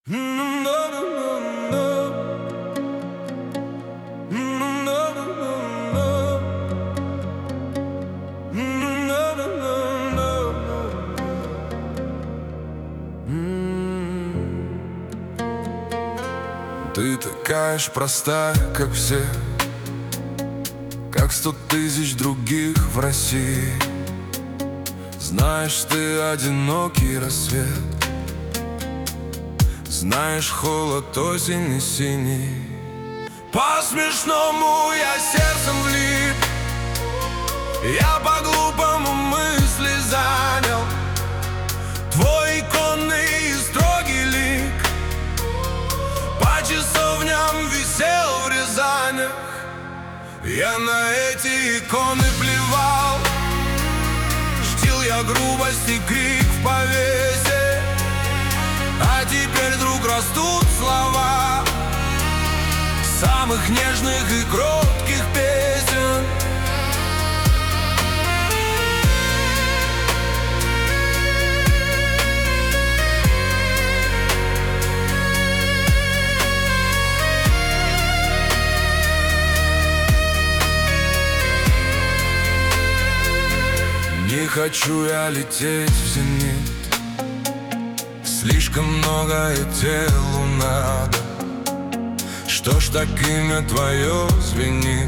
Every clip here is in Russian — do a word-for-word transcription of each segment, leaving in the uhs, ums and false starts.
Ты такая ж простая, как все, как сто тысяч других в России. Знаешь, ты одинокий рассвет, знаешь холод осени синий. По-смешному я сердцем влип, я по-глупому мысли занял твой иконный и строгий лик. По часовням висел в Рязанях, я на эти иконы плевал. Чтил я грубость и крик в повесе, а теперь вдруг растут слова самых нежных и кротких песен. Не хочу я лететь в зенит, слишком многое телу надо. Что ж так имя твое звенит,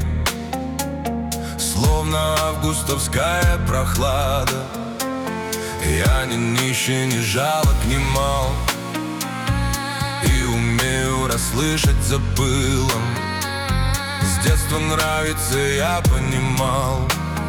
словно августовская прохлада. Я не нищий, не жалок, не мал, и умею расслышать за пылом. С детства нравится, я понимал,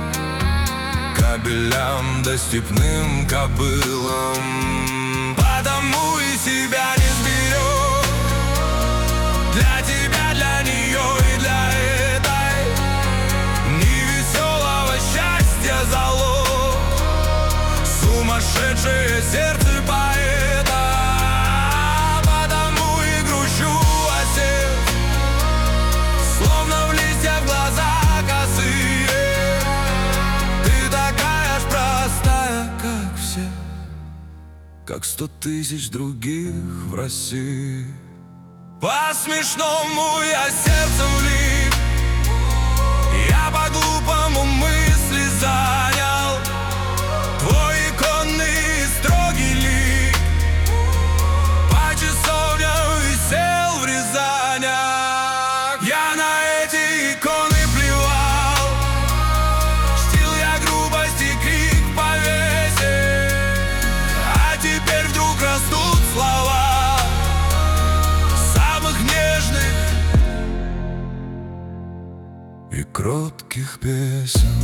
кабелям да степным кобылам. Потому и себя не сберет, для тебя, для нее и для этой невеселого счастья залог, сумасшедшее сердце поэта. Потому и грущу, осев, словно в листья в глаза косые. Ты такая ж простая, как все, как сто тысяч других в России. По-смешному я сердцем влип, я по-глупому мысли занял твой иконный и строгий лик. По часовням висел в Рязанях, я на эти иконы плевал. Чтил я грубость и крик в повесе, а теперь вдруг растут слова и кротких песен.